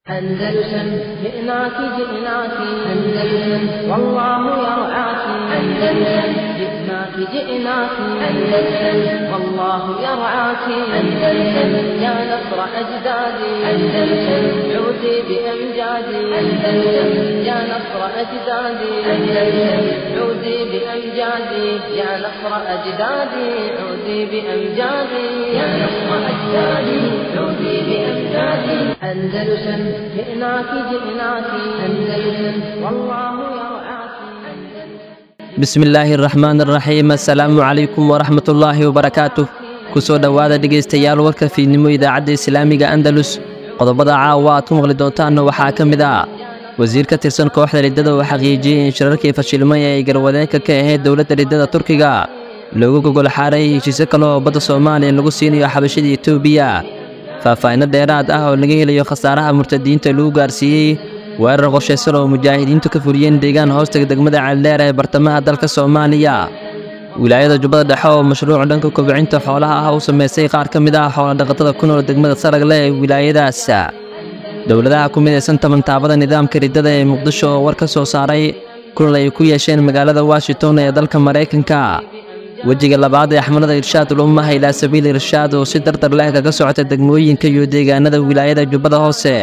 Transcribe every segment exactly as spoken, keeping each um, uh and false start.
أندلسن جئناك جئناك أندلسن والله يرعاك أندلسن جئناك جئناك أندلسن والله يرعاك أندلسن يا نصر أجدادي أندلسن عودي بأمجادي أندلسن يا نصر أجدادي أندلسن عودي بأمجادي يا نصر أجدادي عودي بأمجادي يا نصر أجدادي عودي بأمجادي أندلسن جئناك جئناك أندلسن والله يرعاك بسم الله الرحمن الرحيم السلام عليكم ورحمة الله وبركاته kusoo dhawaada dhegeystayaal warka fiidnimo idaacadda islaamiga Andalus qodobada caawa aad ku maqli doontaan waxaa ka mid ah wasiir ka tirsan kooxda riddada oo xaqiijiyay in shirarkii fashilmay ay garwadeenka ka ahayd dowladda riddada Turkiga lagu gogol xaaray heshiis kale oo badda Soomaaliya lagu siinayo xabashada Itoobiya faahfaahin dheeraad ah oo laga helayo khasaaraha murtadiinta lagu gaarsiiyay weerar qorsheysan oo mujaahidiintu ka fuliyeen deegaan hoostaga degmada Caldheer ee bartamaha dalka Soomaaliya wilaayada Jubbada Dhexe oo mashruuc dhanka kobcinta xoolaha ah u sameysay qaar ka mid ah xoolo dhaqatada ku nool degmada Saragle ee wilaayadaas dowladaha ku midaysan toban taabada nidaamka riddada ee Muqdisho oo war ka soo saaray kulan ay ku yeesheen magaalada Washington ee dalka Mareykanka wajiga labaad ee xamlada irshaad ulumma ila sabiil irshaad oo si dardar leh kaga socota degmooyinka iyo deegaanada wilaayada Jubbada Hoose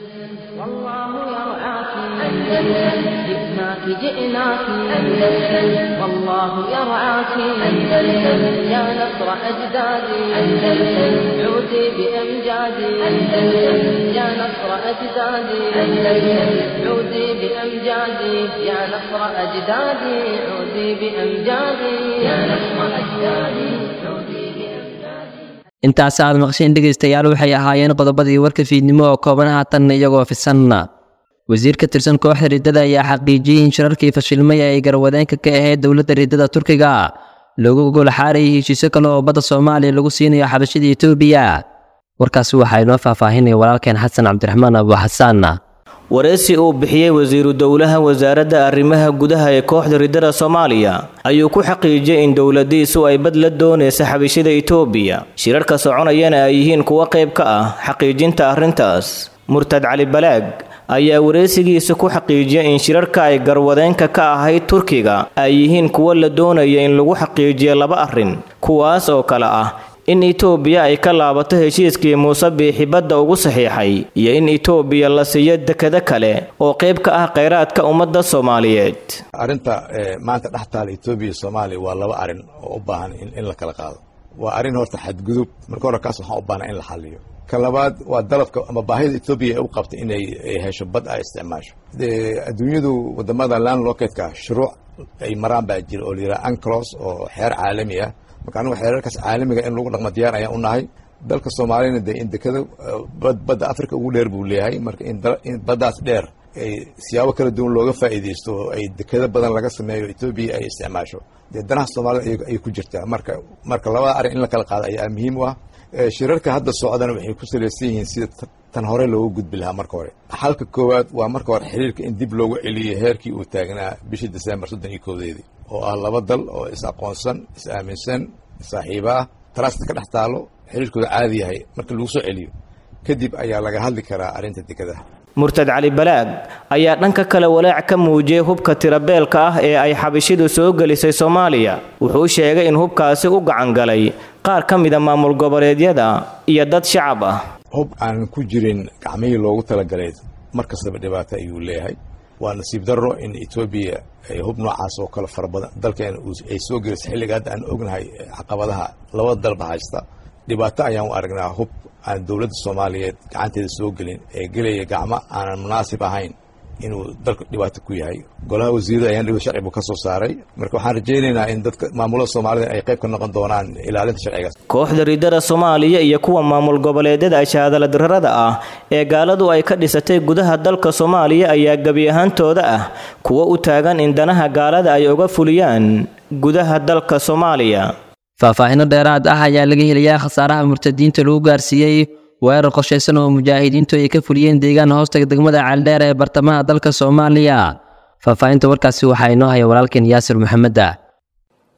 جئناك أندلسن والله يرعاك أندلسن يا نصر أجدادي أندلسن عودي بأمجادي أندلسن يا نصر أجدادي أندلسن عودي بأمجادي يا نصر أجدادي عودي بأمجادي يا نصر أجدادي عودي بأمجادي intaas aad maqasheen dhegeystayaal waxay ahaayeen qodobadii warka fiidnimo oo kooban haatan iyagoo fisanna wasiir ka tirsan kooxda riddada ayaa xaqiijiyay in shirarkii fashilmay ay garwadeenka ka ahayd dowladda riddada Turkiga lagu gogol xaaray heshiis kale oo badda Soomaaliya lagu siinayo xabashada Itoobiya warkaas waxa inoo faahfaahinay walaalkeen Xasan Cabdiraxmaan Abu Xasan wareysi uu bixiyay wasiiru dowlaha wasaaradda arrimaha gudaha ee kooxda riddada Soomaaliya ayuu ku xaqiijiyay in dowladdiisu ay bad la doonayso xabashada Itoobiya shirarka soconayana ay yihiin kuwa qayb ka ah xaqiijinta arrintaas Murtad Cali Balaag ayaa wareysigiisa ku xaqiijiyay in shirarka ay garwadeenka ka ahayd Turkiga ay yihiin kuwa la doonaya in lagu xaqiijiyo laba arrin kuwaas oo kala ah in Itoobiya ay ka laabato heshiiskii Muuse Biixi badda ugu saxiixay iyo in Itoobiya la siiyo dekada kale oo qayb ka ah kheyraadka ummadda Soomaaliyeed arinta maanta dhaxtaal Itoobiya Soomaaliya waa laba arrin oo u baahan in la kala qaado waa arrin horta xadgudub marka hore kaas waxaan u baahnaa in la xalliyo kalabaad waa dalabka ama baahida Itoobiya ay u qabtay inay hesho bad ay isticmaasho adduunyadu wadamada landlocked-ka shuruuc ay maraan baa jira oo liira UNCLOS oo xeer caalami ah marka anigu xeerarkaas caalamiga in lagu dhaqmo diyaar ayaan u nahay dalka Soomaaliyeed ee in dekada badda Afrika ugu dheer buu leeyahay marka in baddaas dheer ay siyaabo kala duwan looga faa'iideysto ay dekada badan laga sameeyo Itoobiya ay isticmaasho danaha Soomaaliyeed ay ku jirtaa marka marka laba arrin in la kala qaado ayaa muhiim u ah shirarka hadda socdana waxay ku saleysan yihiin sida tan hore loogu gudbi lahaa marka hore xalka koowaad waa marka hore xiriirka in dib loogu celiyo heerkii uu taagnaa bishii December soddon iyo kowdeedii oo ah laba dal oo is aqoonsan is aaminsan saaxiibo ah trust ka dhex taalo xiriirkooda caadi yahay marka lagu soo celiyo kadib ayaa laga hadli karaa arrinta dekadaha Murtad Cali Balaag ayaa dhanka kale walaac ka muujiyay hubka tirabeelka ah ee ay xabashidu soo galisay Soomaaliya wuxuu sheegay in hubkaasi u gacan galay qaar ka mid ah maamul goboleedyada iyo dad shacab ah hub aan ku jirin gacmihii loogu talagalay markastaba dhibaato ayuu leeyahay waa nasiib darro in Itoobiya ay hub noocaas oo kala farabadan dalkeena ay soo gelisay xilliga hadda aan ognahay caqabadaha labada dalba haysta dhibaato ayaan u aragnaa hub aan dowladda Soomaaliyeed gacanteeda soo gelin ee galaya gacmo aan munaasib ahayn inuu dalka dhibaato ku yahay golaha wasiirada ayaan dhibaato sharci ka soo saaray marka waxaan rajaynaynaa in dadka maamulada Soomaalida ay qayb ka noqon doonaan ilaalinta sharciga kooxda riddada Soomaaliya iyo kuwa maamul goboleedyada ashahadala darrada ah ee gaaladu ay ka dhisatay gudaha dalka Soomaaliya ayaa gabi ahaantooda ah kuwa u taagan in danaha gaalada ay uga fuliyaan gudaha dalka Soomaaliya faahfaahin dheeraad ah ayaa laga helayaa khasaaraha murtadiinta lagu gaarsiiyay weerar qorsheysan oo mujaahidiintu ay ka fuliyeen deegaan hoostaga degmada Caldheer ee bartamaha dalka Soomaaliya faahfaahinta warkaasi waxa inoo haya walaalkeen Yaasir Maxamed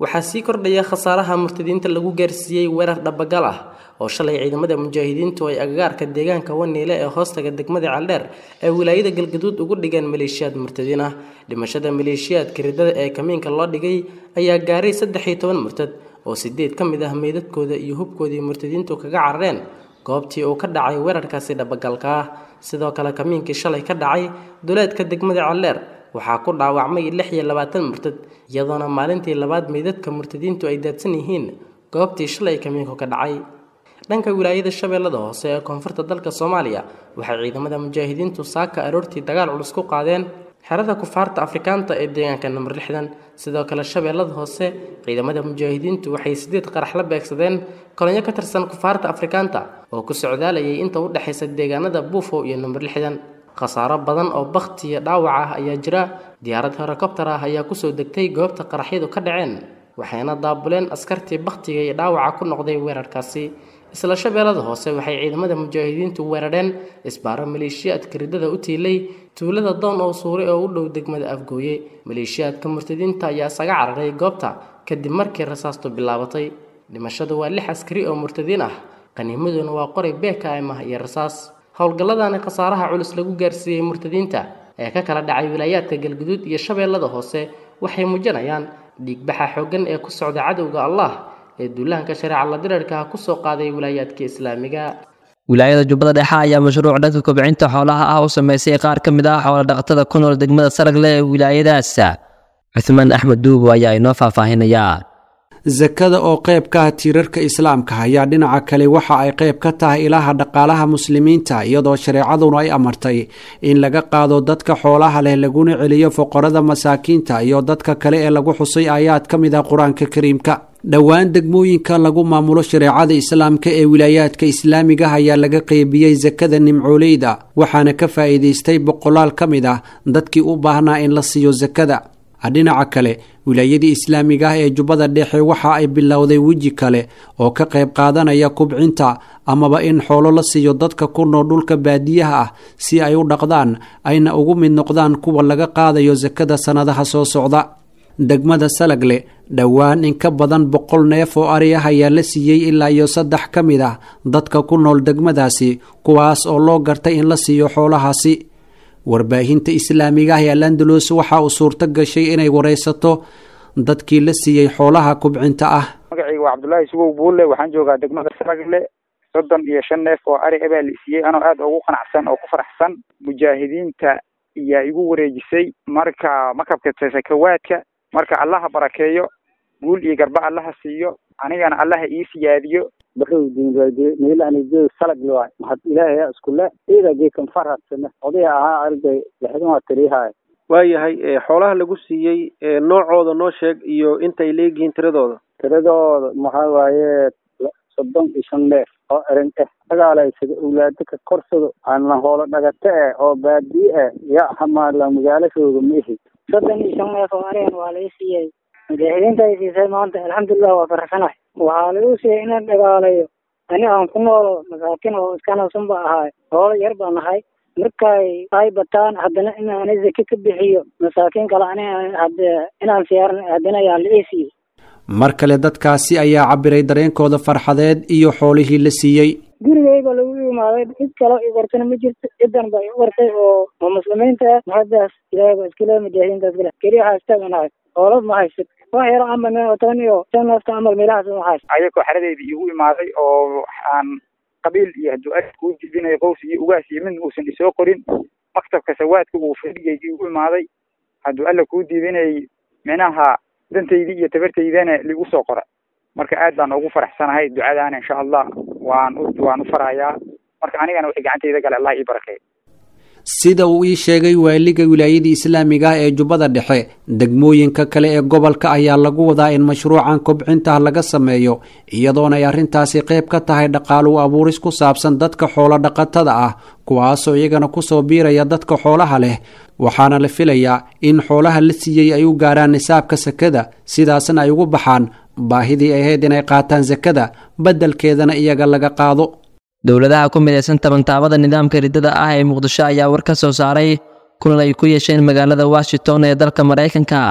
waxaa sii kordhaya khasaaraha murtadiinta lagu gaarsiiyey weerar dhabagal ah oo shalay ciidamada mujaahidiintu ay agagaarka deegaanka Waniile ee hoostaga degmada Caldheer ee wilaayada Galgaduud ugu dhigeen maleeshiyaad murtadiin ah. Dhimashada maleeshiyaadka ridada ee kamiinka loo dhigay ayaa gaaray saddex iyo toban murtad oo sideed ka mid ah meydadkooda iyo hubkoodii murtadiintu kaga carareen goobtii uu ka dhacay weerarkaasi dhabagalka ah. Sidoo kale kamiinkii shalay ka dhacay duleedka degmada Caldheer waxaa ku dhaawacmay lix iyo labaatan murtad iyadoona maalintii labaad meydadka murtadiintu ay daadsan yihiin goobtii shalay kamiinku ka dhacay. dhanka wilaayada Shabeellada Hoose ee koonfurta dalka Soomaaliya waxay ciidamada mujaahidiintu saaka aroortii dagaal culus ku qaadeen xerada kufaarta Afrikaanta ee deegaanka number lixdan. sidoo kale Shabeellada Hoose ciidamada mujaahidiintu waxay sideed qarax la beegsadeen kolonyo ka tirsan kufaarta Afrikaanta oo ku socdaalayay inta u dhaxaysa deegaanada Buufo iyo number lixdan. khasaaro badan oo bakhti iyo dhaawac ah ayaa jira. diyaarad helicopter ah ayaa ku soo degtay goobta qaraxyadu ka dhaceen waxayna daabuleen askartii bakhtiga iyo dhaawaca ku noqday weerarkaasi. isla Shabeellada Hoose waxay ciidamada mujaahidiintu weerareen isbaaro maleeshiyaadka ridada u tiilay tuulada Doon oo Suure oo u dhow degmada Afgooye. maleeshiyaadka murtadiinta ayaa saga cararay goobta kadib markii rasaastu bilaabatay. dhimashadu waa lix askari oo murtadiin ah, qaniimaduna waa qoray B K M iyo rasaas. howlgalladani khasaaraha culus lagu gaarsiiyey murtadiinta ee ka kala dhacay wilaayadka Galgaduud iyo Shabeellada Hoose waxay muujinayaan dhiigbaxa xooggan ee ku socda cadowga Allah ee duulaanka shariica la dirarka ku soo qaaday wilaayadka Islaamiga. wilaayada Jubbada Dhexe ayaa mashruuc dhanka kobcinta xoolaha ah u sameysay qaar ka mid ah xoolo dhaqatada ku nool degmada Saragle ee wilaayadaas. Cuthman Axmed Duubo ayaa inoo faahfaahinaya. zakada oo qayb ka ah tiirarka islaamka ayaa dhinaca kale waxa ay qayb ka tahay ilaha dhaqaalaha muslimiinta iyadoo shareecaduna ay amartay in laga qaado dadka xoolaha leh laguna celiyo fuqarada masaakiinta iyo dadka kale ee lagu xusay aayaad ka mid ah qur-aanka kariimka. dhowaan degmooyinka lagu maamulo shareecada islaamka ee wilaayaadka islaamiga ayaa laga qeybiyey zakada nimcooleyda waxaana ka faa'iidaystay boqolaal ka mid ah dadkii u baahnaa in la siiyo zakada. dhinaca kale wilaayadii islaamiga ah ee Jubbada Dhexe waxa ay bilowday weji kale oo ka qayb qaadanaya kubcinta amaba in xoolo la siiyo dadka ku nool dhulka baadiyaha ah si ay u dhaqdaan ayna ugu mid noqdaan kuwa laga qaadayo zakada sanadaha soo socda. degmada Salagle dhowaan in ka badan boqol neef oo ari ah ayaa la siiyey ilaa iyo saddex ka mid ah dadka ku nool degmadaasi kuwaas oo loo gartay in la siiyo xoolahaasi. warbaahinta islaamiga ah ee Al-Andalus waxa uu suurto gashay inay wareysato dadkii la siiyey xoolaha kubcinta ah. magacaygu waa Cabdullaahi Sugow Buule, waxaan joogaa degmada Saragle. soddon iyo shan neef oo ari abaa la siiyey anoo aad ugu qanacsan oo ku faraxsan. mujaahidiinta ayaa igu wareejisay marka makabka sakawaadka. marka allaha barakeeyo, guul iyo garba allaha siiyo, anigana allaha ii siyaadiyo. baxuu diinayde meelaha jeeyo Salagle waa maxad ilaahay isku la eedaga kan faraxsan oday ahaa arday lixdan waa tariihay. waayahay xoolaha lagu siiyey noocooda noo sheeg iyo inta ay leeyihiin tiradooda. tiradooda maxaa waaye soddon iyo shan neef oo erin ah dagaalaysa awlaadka ka korsado aan hoola dhagata oo baadiye ya xamaala magaalashooda meehi. soddon iyo shan neef oo areen waa la siiyey. mujaahidiinta ay siisay maanta alxamdulillah waa faraxsanahay. waxaa lagu siiyey inaan dagaalayo ani aan ku noolo masaakiin oo iskanasan ba ahay hoola yar baan ahay. markay ay bataan haddana inaan zaki ka bixiyo masaakiin kale ani inaan siyaaran haddana ayaa la siiyey. mar kale dadkaasi ayaa cabiray dareenkooda farxadeed iyo xoolihii la siiyey. gurigayga lagu imaaday cid kale i wartana ma jirto. cidan ba i wartay oo muslimiinta ah mahadaas ilaahay ba iskale mujaahidiintaas kale keliya haastaganahay oolad ma haysid wax yar ama meel tan iyo tan nafta amal meelahaas ma haysid. ayagoo xaradeedii igu imaaday oo aan qabiil iyo hadduu aad kuu jibinay qows iyo ugaas iyo mid uusan isoo qorin maktabka sawaadka uu fadhigayga igu imaaday hadduu alla kuu diibinay minaha dantaydii iyo tabartaydana ligu soo qora. marka aad baan ugu faraxsanahay ducadaana insha Allah waan u waan u farayaa. marka anigana wixii gacantayda gale Allah ii barakeeyo. sida uu ii sheegay waaliga wilaayada islaamiga ah ee Jubbada Dhexe degmooyinka kale ee gobolka ayaa lagu wadaa in mashruucan kubcinta laga sameeyo iyadoona ay arrintaasi qayb ka tahay dhaqaale abuuris ku saabsan dadka xoolo dhaqatada ah kuwaas oo iyagana ku soo biiraya dadka xoolaha leh. waxaana la filayaa in xoolaha la siiyey ay u gaaraan nisaabka sakada sidaasna ay ugu baxaan baahidii ay ahayd inay qaataan sakada beddelkeedana iyaga laga qaado. dowladaha ku midaysan tabantaabada nidaamka ridada ah ee Muqdisho ayaa war ka soo saaray kulan ay ku yeesheen magaalada Washington ee dalka Mareykanka.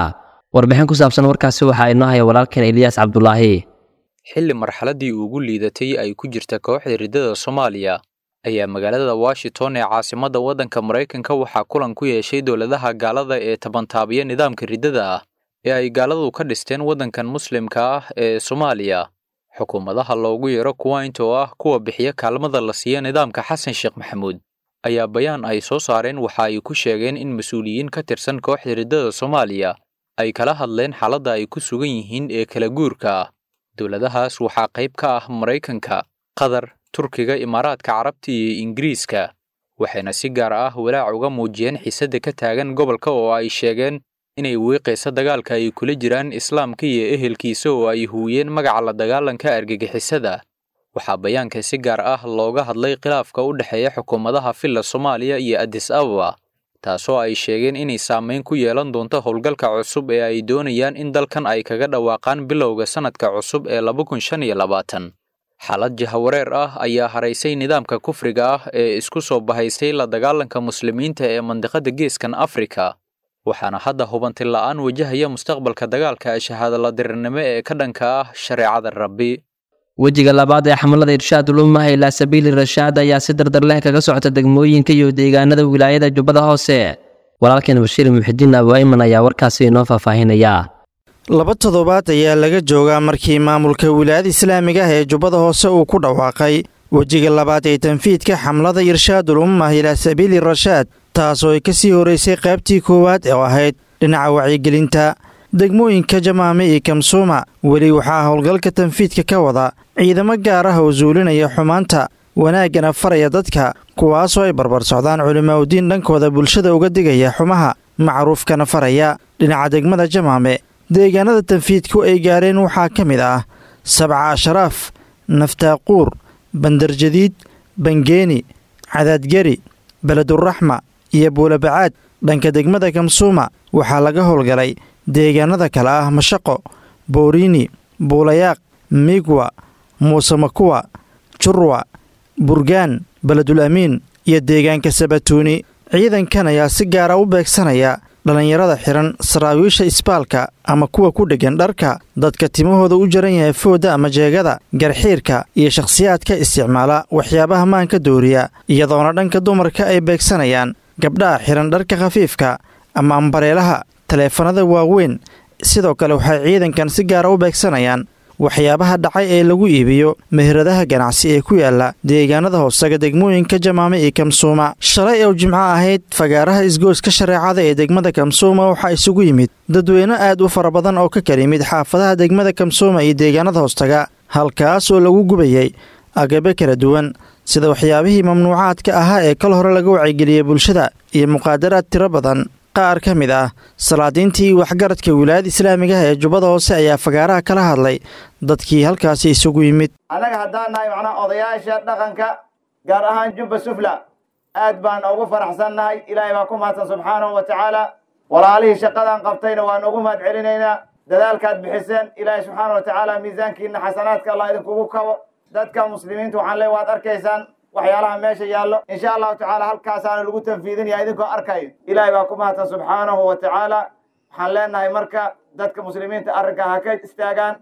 warbixin ku saabsan warkaasi waxaa inoo haya walaalkeen Ilyas Cabdulaahi. xilli marxaladii ugu liidatay ay ku jirta kooxda riddada Soomaaliya ayaa magaalada Washington ee caasimadda waddanka Mareykanka waxaa kulan ku yeeshay dowladaha gaalada ee tabantaabiya nidaamka riddada ah ee ay gaaladu ka dhisteen waddankan muslimka ah ee Soomaaliya. xukuumadaha loogu yeero kuwa intoo ah kuwa bixiya kaalmada la siiyo nidaamka Xasan Sheekh Maxamuud ayaa bayaan ay soo saareen waxa ay ku sheegeen in mas'uuliyiin ka tirsan kooxda riddada Soomaaliya ay kala hadleen xaaladda ay ku sugan yihiin ee kala guurka ah. dowladahaas waxaa qayb ka ah Mareykanka, Qatar, Turkiga, Imaaraadka Carabta iyo Ingiriiska, waxayna si gaar ah walaac uga muujiyeen xiisadda ka taagan gobolka oo ay sheegeen inay wiiqayso dagaalka ay kula jiraan islaamka iyo ehelkiisa oo ay huuyeen magaca la dagaalanka argagixisada. waxaa bayaanka si gaar ah looga hadlay khilaafka u dhexeeya xukuumadaha Filla Soomaaliya iyo Addis Ababa, taasoo ay sheegeen inay saameyn ku yeelan doonto howlgalka cusub ee ay doonayaan in dalkan ay kaga dhawaaqaan bilowga sanadka cusub ee laba kun shan iyo labaatan. xaalad jahawareer ah ayaa haraysay nidaamka kufriga ah ee isku soo bahaysay la dagaalanka muslimiinta ee mandiqada geeskan Afrika, waxaana hadda hubanti la'aan wajahaya mustaqbalka dagaalka shahaado la dirirnimo ee ka dhanka ah shareecada Rabbi. wejiga labaad ee xamlada irshaadul ummah ilaa sabiili rashaad ayaa si dardar leh kaga socota degmooyinka iyo deegaanada wilaayada Jubbada Hoose. walaalkeen Bashiir Muxdiin Abu Ayman ayaa warkaasi inoo faahfaahinaya. laba toddobaad ayaa laga joogaa markii maamulka wilaayada islaamiga ah ee Jubbada Hoose uu ku dhawaaqay wejiga labaad ee tanfiidka xamlada irshaadul ummah ilaa sabiili rashaad, taasoo ay ka sii horeysay qaybtii koowaad ee ahayd dhinaca wacyigelinta. degmooyinka Jamaame iyo Kamsuuma weli waxaa howlgalka tanfiidka ka wada ciidamo gaar ah oo zuulinaya xumaanta wanaagana faraya dadka, kuwaasoo ay barbar socdaan culimaaudiin dhankooda bulshada uga digaya xumaha macruufkana faraya. dhinaca degmada Jamaame deegaanada tanfiidku ay gaareen waxaa ka mid ah Sabca Ashraaf, Naftaaquur, Bandarjadiid, Bangeeni, Cadaadgari, Beleduraxma iyo Buulabacaad. dhanka degmada Kamsuuma waxaa laga howlgalay deegaanada kale ah Mashaqo, Booriini, Buulayaaq, Migwa, Muuse Makuwa, Jurwa, Burgaan, Beledul Amiin iyo deegaanka Sabatuuni. ciidankan ayaa si gaara u beegsanaya dhallinyarada xiran saraawiisha isbaalka ama kuwa ku dheggan dharka, dadka timahooda u jaran yahay fooda ama jeegada, garxiirka iyo shakhsiyaadka isticmaala waxyaabaha maanka dooriya, iyadoona dhanka dumarka ay beegsanayaan gabdhaha xiran dharka khafiifka ama ambareelaha, taleefanada waaweyn. sidoo kale waxay ciidankan si gaara u beegsanayaan waxyaabaha dhacay ee lagu iibiyo meheradaha ganacsi ee ku yaala deegaanada hoosaga degmooyinka Jamaame iyo Kamsuuma. shalay oo Jimco ahayd fagaaraha isgooska shareecada ee degmada Kamsuuma waxaa isugu yimid dadweyne aad u fara badan oo ka kala yimid xaafadaha degmada Kamsuuma iyo deegaanada hoostaga, halkaas oo lagu gubayay agabe kala duwan sida waxyaabihii mamnuucaadka ahaa ee kal hore laga wacyigeliyey bulshada iyo muqaadaraad tiro badan. qaar ka mid ah salaadiintii waxgaradka wilaayada islaamiga ah ee Jubbada Hoose ayaa fagaaraha kala hadlay dadkii halkaasi isugu yimid. anaga haddaan nahay macnaha odayaasha dhaqanka gaar ahaan Jubba Sufla aad baan ugu faraxsannahay. ilaahay baa ku mahadsan subxaanahu wa tacaala. walaalihii shaqadan qabtayna waan ugu mahad celinaynaa. dadaalkaad bixiseen ilaahay subxaanahu wa tacaala miisaankiina xasanaadka Allah idinkugu kabo. dadka muslimiinta waxaan leeyahay waad arkaysaan waxyaalaha meesha yaallo. insha allahu tacaala halkaasaana lagu tanfiidinayaa idinkoo arkayo. ilaahay baa ku mahadsan subxaanahu wa tacaala. waxaan leenahay marka dadka muslimiinta arrinka ha ka istaagaan,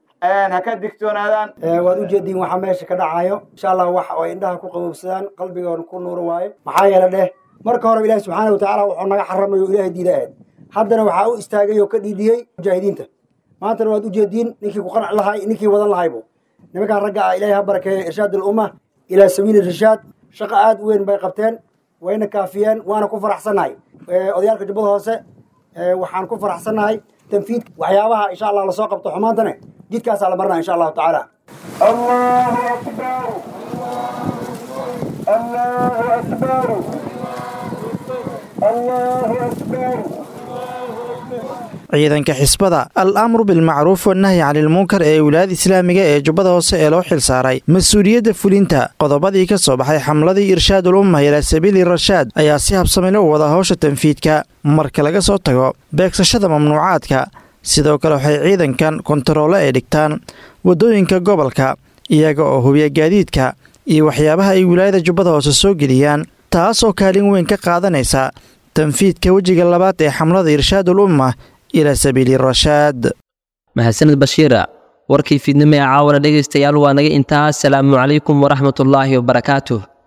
ha ka digtoonaadaan. waad u jeediin waxa meesha ka dhacayo. insha allah wax ay indhaha ku qabowsadaan qalbigoona ku nuuro waayo. maxaa yeele dheh marka hore ilaahay subxaanahu wa tacaala wuxuu naga xaramayo ilaahay diida aad, haddana waxaa u istaagay oo ka dhiidhiyey mujaahidiinta. maantana waad u jeediin ninkii ku qanci lahay ninkii wadan lahaybu nimankaan ragga ah ilaahay ha barakeeyo irshaadul ummah ilaa sabiili rashaad. shaqo aad u weyn bay qabteen, wayna kaafiyeen, waana ku faraxsannahay. odayaalka Jubbada Hoose waxaan ku faraxsannahay tanfiid waxyaabaha insha allah lasoo qabto xumaantane jidkaasaa la marnaa insha allahu tacaala. allahu akbar allahu akbar allahu akbar. ciidanka xisbada al-amru bilmacruuf wanahyi canilmunkar ee wilaayada islaamiga ee Jubbada Hoose ee loo xil saaray mas-uuliyadda fulinta qodobadii ka soo baxay xamladii irshaadul ummah ilaa sabiili rashaad ayaa si habsami loo wada howsha tanfiidka. marka laga soo tago beegsashada mamnuucaadka, sidoo kale waxay ciidankan kontaroole ay dhigtaan waddooyinka gobolka iyaga oo hubiya gaadiidka iyo waxyaabaha ay wilaayada Jubbada Hoose soo geliyaan, taasoo kaalin weyn ka qaadanaysa tanfiidka wejiga labaad ee xamlada irshaadul ummah ilaa sabiili rashaad. mahadsanid bashiira warkii fiidnimo ee caawana dhegaystayaal waa naga intaa asalaamu calaykum waraxmatullaahi wabarakaatuh.